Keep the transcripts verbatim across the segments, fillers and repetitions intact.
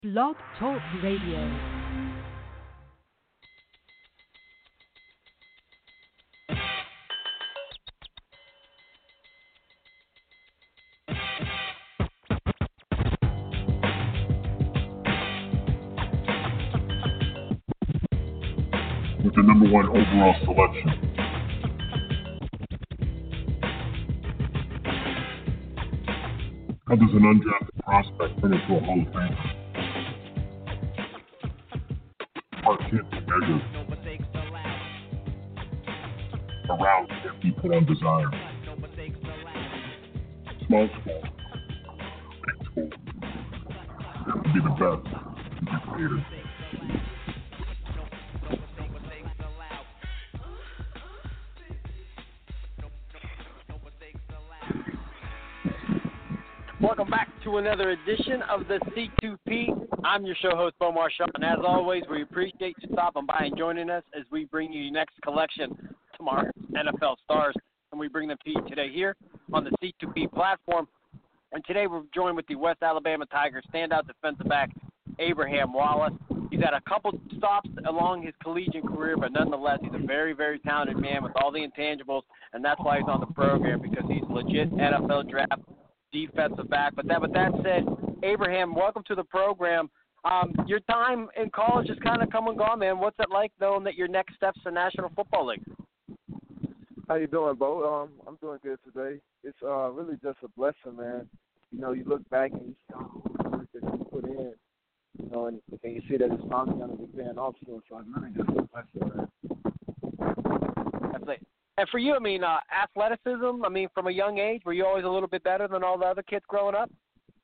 Blog Talk Radio. With the number one overall selection. How does an undrafted prospect turn into a Hall of Famer? Heart can't be measured. Around can't be put on desire. Small school, big school. You have to be the best to be created. Welcome back to another edition of the C two P. I'm your show host, Bo Marshall, and as always, we appreciate you stopping by and joining us as we bring you your next collection tomorrow, N F L stars, and we bring them to you today here on the C two P platform. And today we're joined with the West Alabama Tigers standout defensive back, Abraham Wallace. He's had a couple stops along his collegiate career, but nonetheless, he's a very, very talented man with all the intangibles, and that's why he's on the program, because he's legit N F L draft defensive back. But that, with that said, Abraham, welcome to the program. Um, your time in college has kind of come and gone, man. What's it like knowing that your next step's the National Football League? How you doing, Bo? Um, I'm doing good today. It's uh, really just a blessing, man. You know, you look back and you see all the work that you put in, you know, and, and you see that it's finally going to be paying off soon. So it's really just a blessing, man. That's it. And for you, I mean, uh, athleticism, I mean, from a young age, were you always a little bit better than all the other kids growing up?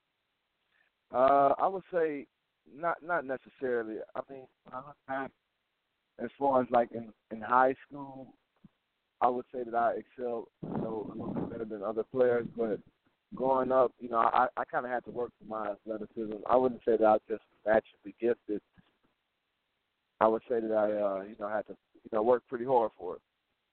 Uh, I would say not not necessarily. I mean, when I look back, as far as like in, in high school, I would say that I excelled, you know, a little bit better than other players. But growing up, you know, I, I kind of had to work for my athleticism. I wouldn't say that I was just naturally gifted. I would say that I, uh, you know, had to, you know, work pretty hard for it.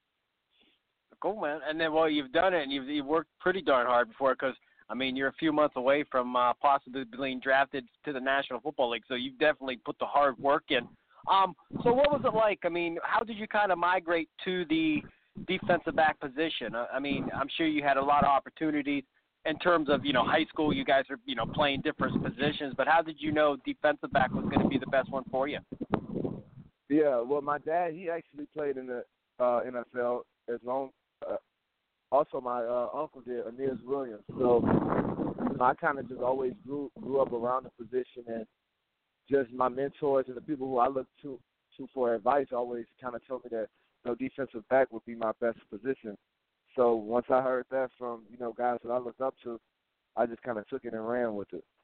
Cool, man. And then, well, you've done it, and you've, you've worked pretty darn hard before it because, I mean, you're a few months away from uh, possibly being drafted to the National Football League, so you've definitely put the hard work in. Um, so what was it like? I mean, how did you kind of migrate to the defensive back position? I, I mean, I'm sure you had a lot of opportunities in terms of, you know, high school. You guys are, you know, playing different positions, but how did you know defensive back was going to be the best one for you? Yeah, well, my dad, he actually played in the uh, N F L as long Uh, also, my uh, uncle did, Aeneas Williams. So you know, I kind of just always grew grew up around the position, and just my mentors and the people who I look to to for advice always kind of told me that, you know, defensive back would be my best position. So once I heard that from, you know, guys that I looked up to, I just kind of took it and ran with it.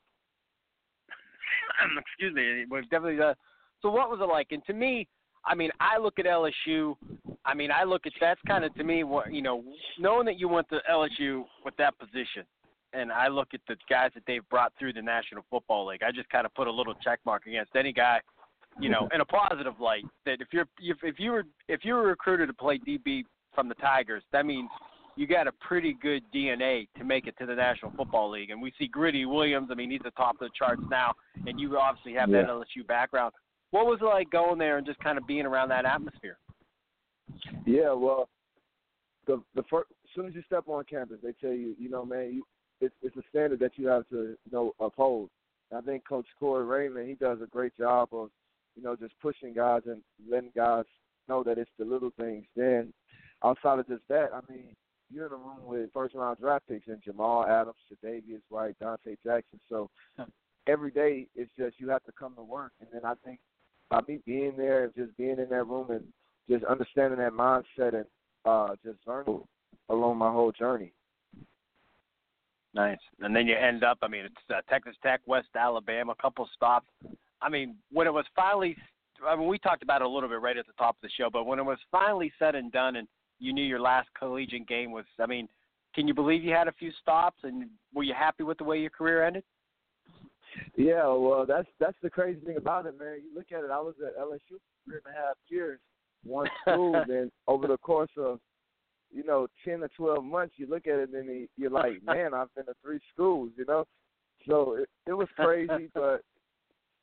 Excuse me, it was definitely that. So what was it like? And to me, I mean, I look at L S U. I mean, I look at that's kind of to me what, you know, knowing that you went to L S U with that position, and I look at the guys that they've brought through the National Football League. I just kind of put a little check mark against any guy, you know, in a positive light. That if you're if, if you were if you were recruited to play D B from the Tigers, that means you got a pretty good D N A to make it to the National Football League. And we see Gritty Williams. I mean, he's the top of the charts now, and you obviously have Yeah. that L S U background. What was it like going there and just kind of being around that atmosphere? Yeah, well, the the first, as soon as you step on campus, they tell you, you know, man, you, it's it's a standard that you have to, you know, uphold. And I think Coach Corey Raymond, he does a great job of, you know, just pushing guys and letting guys know that it's the little things. Then outside of just that, I mean, you're in a room with first round draft picks and Jamal Adams, Tre'Davious White, Dante Jackson. So every day it's just you have to come to work. And then I think by me being there and just being in that room and just understanding that mindset and uh, just learning along my whole journey. Nice. And then you end up, I mean, it's uh, Texas Tech, West Alabama, a couple stops. I mean, when it was finally, I mean, we talked about it a little bit right at the top of the show, but when it was finally said and done and you knew your last collegiate game was, I mean, can you believe you had a few stops and were you happy with the way your career ended? Yeah, well, that's that's the crazy thing about it, man. You look at it, I was at L S U for three and a half years, one school, and over the course of, you know, ten or twelve months, you look at it and you're like, man, I've been to three schools, you know? So it, it was crazy, but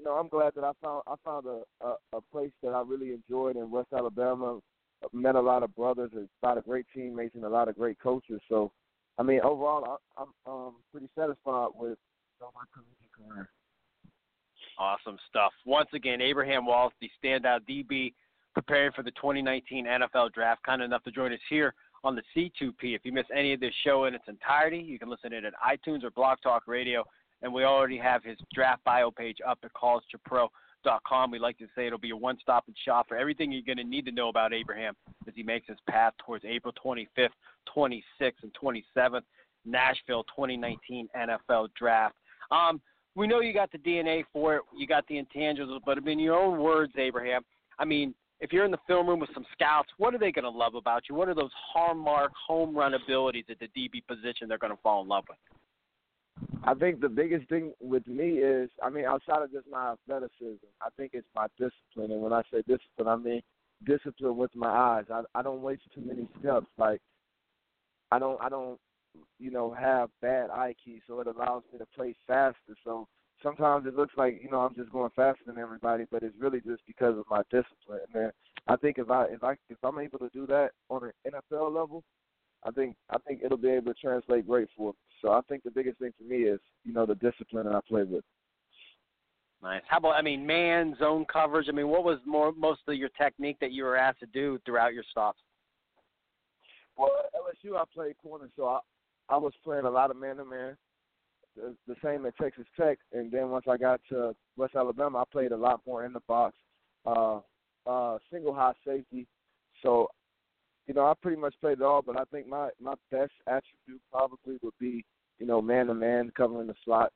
know, I'm glad that I found I found a, a, a place that I really enjoyed in West Alabama. Met a lot of brothers, a lot of great teammates, and a lot of great coaches. So, I mean, overall, I, I'm um, pretty satisfied with you know, my collegiate career. Awesome stuff. Once again, Abraham Walls, the standout D B, preparing for the twenty nineteen N F L Draft. Kind enough to join us here on the C two P. If you miss any of this show in its entirety, you can listen to it at iTunes or Blog Talk Radio. And we already have his draft bio page up at college to pro dot com. We like to say it'll be a one-stop shop for everything you're going to need to know about Abraham as he makes his path towards April twenty-fifth, twenty-sixth, and twenty-seventh, Nashville twenty nineteen N F L Draft. Um, we know you got the D N A for it, you got the intangibles, but in your own words, Abraham, I mean, if you're in the film room with some scouts, what are they going to love about you? What are those hallmark home run abilities at the D B position they're going to fall in love with? I think the biggest thing with me is, I mean, outside of just my athleticism, I think it's my discipline. And when I say discipline, I mean discipline with my eyes. I, I don't waste too many steps. Like, I don't, I don't, you know, have bad eye key, so it allows me to play faster. So sometimes it looks like, you know, I'm just going faster than everybody, but it's really just because of my discipline. And I think if I, if I, if I'm able to do that on an N F L level, I think I think it'll be able to translate great for me. So I think the biggest thing for me is, you know, the discipline that I play with. Nice. How about, I mean, man, zone coverage? I mean, what was more most of your technique that you were asked to do throughout your stops? Well, at L S U I played corner, so I, I was playing a lot of man-to-man, the, the same at Texas Tech. And then once I got to West Alabama, I played a lot more in the box, uh, uh, single high safety. So, you know, I pretty much played it all, but I think my, my best attribute probably would be, you know, man-to-man, covering the slot.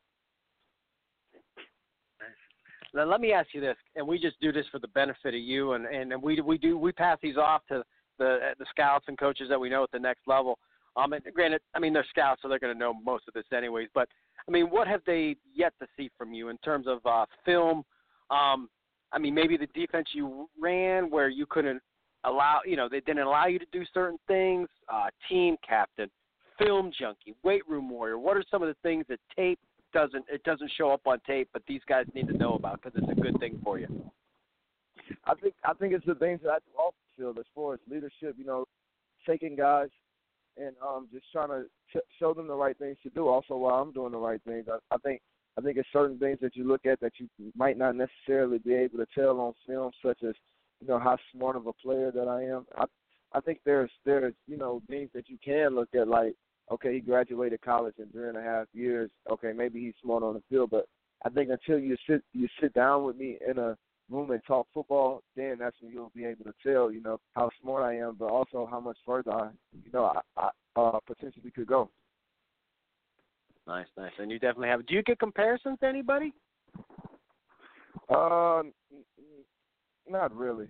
Now, let me ask you this, and we just do this for the benefit of you, and, and we we do we pass these off to the the scouts and coaches that we know at the next level. Um, and granted, I mean, they're scouts, so they're going to know most of this anyways, but, I mean, what have they yet to see from you in terms of uh, film? Um, I mean, maybe the defense you ran where you couldn't allow, you know, they didn't allow you to do certain things, uh, team captain, film junkie, weight room warrior. What are some of the things that tape doesn't, it doesn't show up on tape, but these guys need to know about because it's a good thing for you? I think I think it's the things that I do off the field as far as leadership, you know, taking guys and um, just trying to ch- show them the right things to do. Also, while I'm doing the right things, I, I think I think it's certain things that you look at that you might not necessarily be able to tell on film, such as, you know, how smart of a player that I am. I I think there's there's you know things that you can look at, like, okay, he graduated college in three and a half years. Okay, maybe he's smart on the field, but I think until you sit you sit down with me in a room and talk football, then that's when you'll be able to tell, you know, how smart I am, but also how much further I, you know, I, I uh, potentially could go. Nice, nice. And you definitely have. Do you get comparisons to anybody? Uh, not really.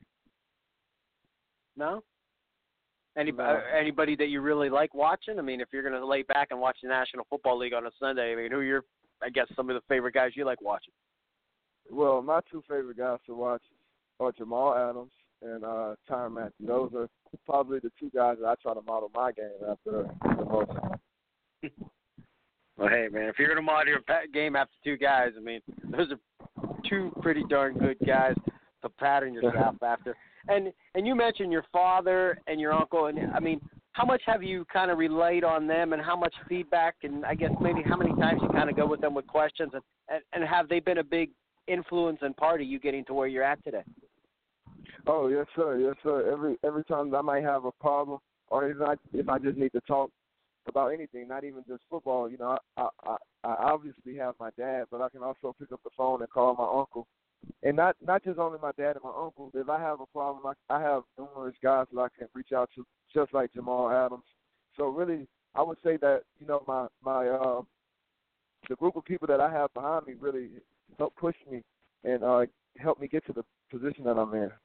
No? Anybody, No. anybody that you really like watching? I mean, if you're going to lay back and watch the National Football League on a Sunday, I mean, who are your, I guess, some of the favorite guys you like watching? Well, my two favorite guys to watch are Jamal Adams and uh, Tyrann Mathieu. Those are probably the two guys that I try to model my game after the most. Well, hey, man, if you're going to model your game after two guys, I mean, those are two pretty darn good guys to pattern yourself after. And and you mentioned your father and your uncle, and I mean, how much have you kind of relayed on them, and how much feedback, and I guess maybe how many times you kind of go with them with questions, and, and, and have they been a big influence and part of you getting to where you're at today? Oh, yes, sir. Yes, sir. Every every time I might have a problem, or if I, if I just need to talk about anything, not even just football, you know, I, I, I obviously have my dad, but I can also pick up the phone and call my uncle. And not, not just only my dad and my uncle. If I have a problem, I, I have numerous guys that I can reach out to, just like Jamal Adams. So really, I would say that, you know, my, my uh, the group of people that I have behind me really help push me and uh, help me get to the position that I'm in.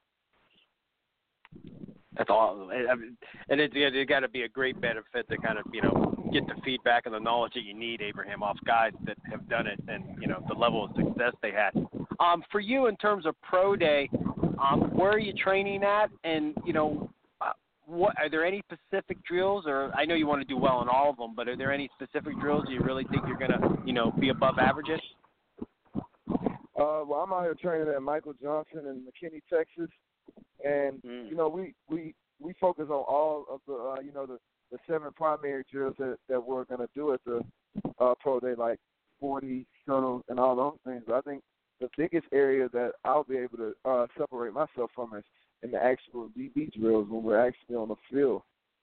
That's awesome. And it's, it's got to be a great benefit to kind of, you know, get the feedback and the knowledge that you need, Abraham, off guys that have done it and, you know, the level of success they had. Um, for you, in terms of pro day, um, where are you training at? And, you know, uh, what are there any specific drills? Or I know you want to do well in all of them, but are there any specific drills you really think you're going to, you know, be above average in? Uh, well, I'm out here training at Michael Johnson in McKinney, Texas, and Mm. you know we, we, we focus on all of the uh, you know the, the seven primary drills that, that we're gonna do at the uh, pro day, like forty, shuttle, and all those things. But I think the biggest area that I'll be able to uh, separate myself from is in the actual D B drills when we're actually on the field.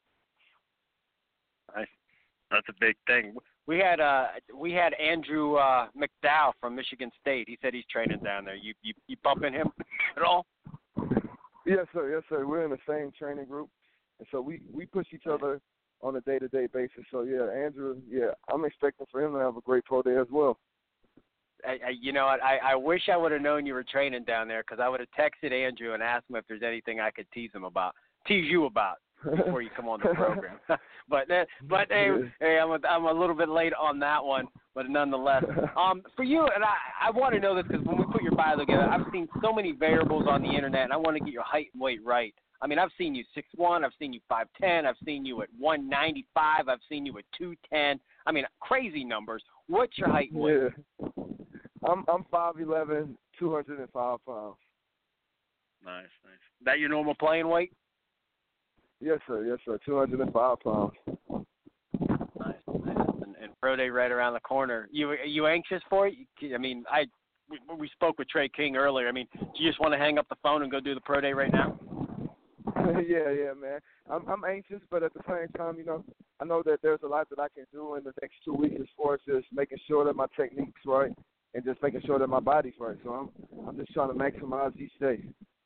Nice. That's a big thing. We had uh we had Andrew uh, McDowell from Michigan State. He said he's training down there. You you you bumping him at all? Yes, sir. Yes, sir. We're in the same training group, and so we, we push each other on a day-to-day basis. So, yeah, Andrew, yeah, I'm expecting for him to have a great pro day as well. I, I, you know what? I, I wish I would have known you were training down there because I would have texted Andrew and asked him if there's anything I could tease him about, tease you about before you come on the program. but uh, but hey, hey I'm a, I'm a little bit late on that one, but nonetheless, um, for you and I, I want to know this because when we put your bio together, I've seen so many variables on the internet, and I want to get your height and weight right. I mean, I've seen you six one, I've seen you five ten, I've seen you at one ninety-five, I've seen you at two ten. I mean, crazy numbers. What's your height and weight? Yeah. I'm I'm five eleven, two hundred five pounds. Nice, nice. Is that your normal playing weight? Yes, sir. Yes, sir. two hundred five pounds. Nice, nice. And, and pro day right around the corner. You are you anxious for it? I mean, I we, we spoke with Trey King earlier. I mean, do you just want to hang up the phone and go do the pro day right now? yeah, yeah, man. I'm I'm anxious, but at the same time, you know, I know that there's a lot that I can do in the next two weeks as far as just making sure that my technique's right and just making sure that my body's right. So I'm I'm just trying to maximize each day.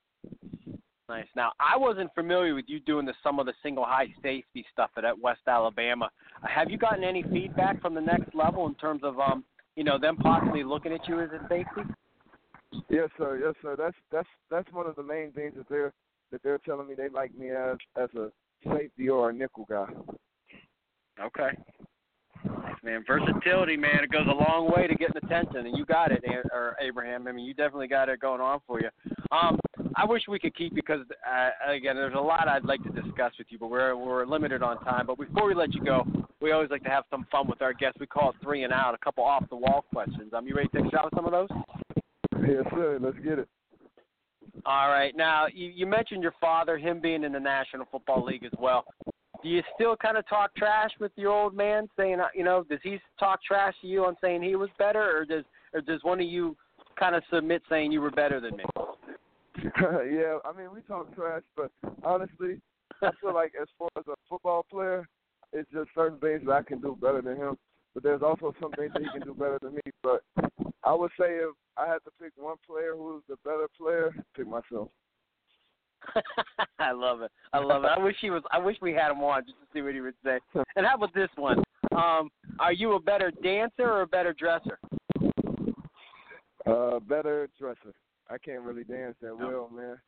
Nice. Now, I wasn't familiar with you doing the, some of the single high safety stuff at, at West Alabama. Have you gotten any feedback from the next level in terms of, um, you know, them possibly looking at you as a safety? Yes, sir. Yes, sir. That's that's that's one of the main things that they're that they're telling me they like me as as a safety or a nickel guy. Okay. Nice, man. Versatility, man. It goes a long way to getting attention, and you got it, or Abraham. I mean, you definitely got it going on for you. Um, I wish we could keep because, uh, again, there's a lot I'd like to discuss with you, but we're we're limited on time. But before we let you go, we always like to have some fun with our guests. We call it three and out, a couple off-the-wall questions. Um, you ready to take a shot with some of those? Yes, sir. Let's get it. All right. Now, you, you mentioned your father, him being in the National Football League as well. Do you still kind of talk trash with your old man, saying, you know, does he talk trash to you on saying he was better, or does or does one of you kind of submit saying you were better than me? yeah, I mean, we talk trash, but honestly, I feel like as far as a football player, it's just certain things that I can do better than him. But there's also some things that he can do better than me. But I would say if I had to pick one player who's the better player, pick myself. I love it. I love it. I wish he was. I wish we had him on just to see what he would say. And how about this one? Um, are you a better dancer or a better dresser? Uh, better dresser. I can't really dance that well, man.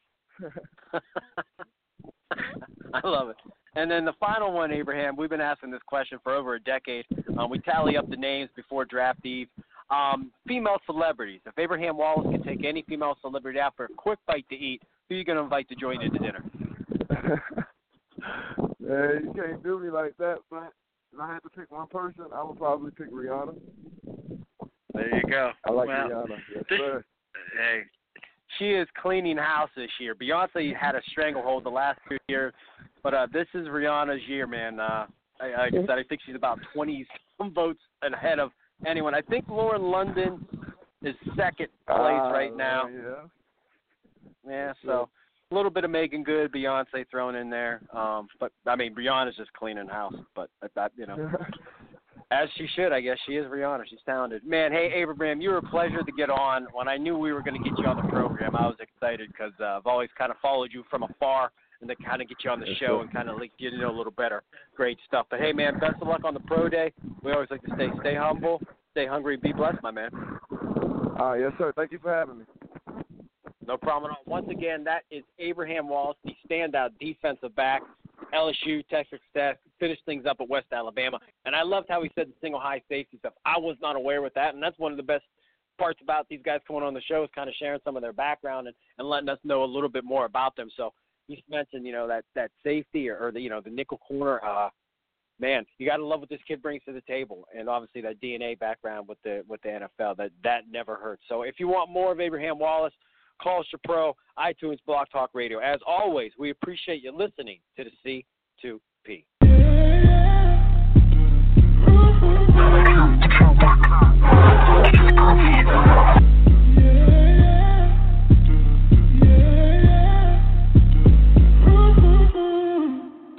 I love it. And then the final one, Abraham, we've been asking this question for over a decade. Um, we tally up the names before draft eve. Um, female celebrities. If Abraham Wallace could take any female celebrity out for a quick bite to eat, who are you going to invite to join you to dinner? Man, you can't do me like that, but if I had to pick one person, I would probably pick Rihanna. There you go. I like well, Rihanna. Yes, this, sir. Hey, she is cleaning house this year. Beyonce had a stranglehold the last two years, but uh, this is Rihanna's year, man. Uh, I, like I said, I think she's about twenty some votes ahead of anyone. I think Lauren London is second place uh, right now. Yeah. Yeah, so a little bit of Megan Good, Beyonce thrown in there. Um, but, I mean, Rihanna's just cleaning house. But, that you know, as she should, I guess. She is Rihanna. She's talented. Man, hey, Abraham, you were a pleasure to get on. When I knew we were going to get you on the program, I was excited because uh, I've always kind of followed you from afar and to kind of get you on the show and kind of like get to know a little better. Great stuff. But, hey, man, best of luck on the pro day. We always like to stay stay humble, stay hungry, be blessed, my man. Uh, yes, sir. Thank you for having me. No problem at all. Once again, that is Abraham Wallace, the standout defensive back, L S U, Texas Tech, finished things up at West Alabama. And I loved how he said the single high safety stuff. I was not aware with that, and that's one of the best parts about these guys coming on the show is kind of sharing some of their background and, and letting us know a little bit more about them. So you mentioned, you know, that, that safety or, or the, you know, the nickel corner. Uh, man, you got to love what this kid brings to the table, and obviously that D N A background with the with the N F L, that that never hurts. So if you want more of Abraham Wallace, call us your pro, iTunes, Blog Talk Radio. As always, we appreciate you listening to the C two P.